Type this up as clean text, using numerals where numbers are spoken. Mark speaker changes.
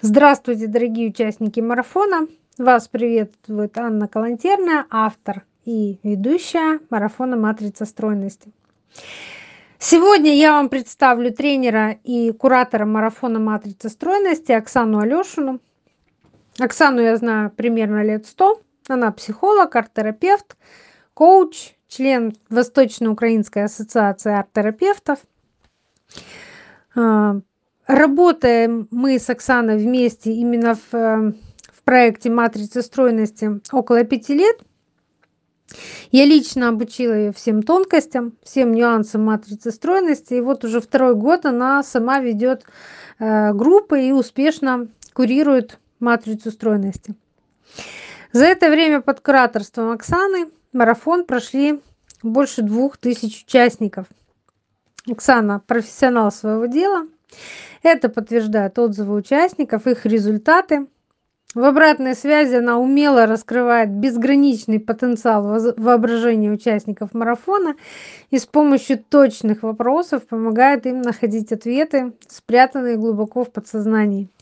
Speaker 1: Здравствуйте, дорогие участники марафона! Вас приветствует Анна Калантерная, автор и ведущая марафона «Матрица стройности». Сегодня я вам представлю тренера и куратора марафона «Матрица стройности» Оксану Алешину. Оксану я знаю примерно лет 100. Она психолог, арт-терапевт, коуч, член Восточно-Украинской ассоциации арт-терапевтов. Работаем мы с Оксаной вместе именно в проекте «Матрица стройности» около 5 лет. Я лично обучила ее всем тонкостям, всем нюансам матрицы стройности. И вот уже 2-й год она сама ведет группы и успешно курирует матрицу стройности. За это время под кураторством Оксаны марафон прошли больше 2000 участников. Оксана профессионал своего дела. Это подтверждают отзывы участников, их результаты. В обратной связи она умело раскрывает безграничный потенциал воображения участников марафона и с помощью точных вопросов помогает им находить ответы, спрятанные глубоко в подсознании.